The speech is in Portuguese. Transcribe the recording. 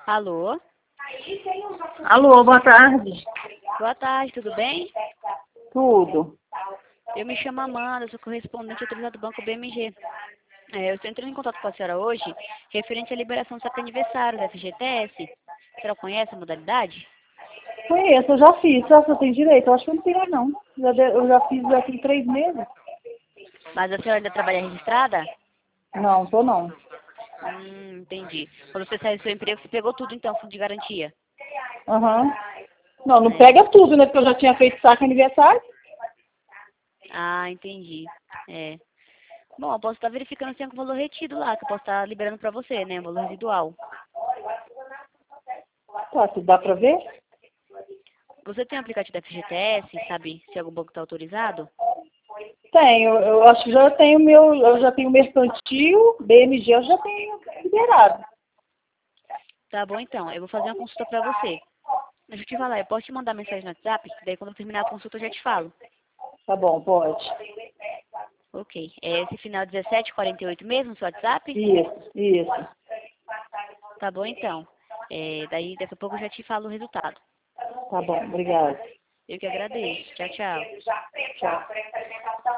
Alô? Alô, boa tarde. Boa tarde, tudo bem? Tudo. Eu me chamo Amanda, sou correspondente autorizado do Banco BMG. Eu estou entrando em contato com a senhora hoje, referente à liberação do seu aniversário da FGTS. A senhora conhece a modalidade? Conheço, eu já fiz. Será que eu tenho direito? Eu acho que eu não tenho, não. Eu já fiz já tem 3 meses. Mas a senhora ainda trabalha registrada? Não, tô não. Entendi. Quando você saiu do seu emprego, você pegou tudo então, fundo de garantia? Aham. Não, não É. pega tudo, né? Porque eu já tinha feito saque aniversário. Ah, entendi. É. Bom, eu posso estar verificando se tem algum valor retido lá, que eu posso estar liberando para você, né? Um valor residual. Tá, se dá pra ver? Você tem o aplicativo da FGTS, sabe se algum banco está autorizado? Tenho. Eu acho que já tenho eu já tenho mercantil, BMG eu já tenho liberado. Tá bom, então. Eu vou fazer uma consulta para você. Deixa eu te falar, eu posso te mandar mensagem no WhatsApp? Daí quando eu terminar a consulta eu já te falo. Tá bom, pode. Ok. É esse final 1748 mesmo, seu WhatsApp? Isso. Tá bom, então. Daí daqui a pouco eu já te falo o resultado. Tá bom, obrigada. Eu que agradeço. Tchau, tchau. Tchau.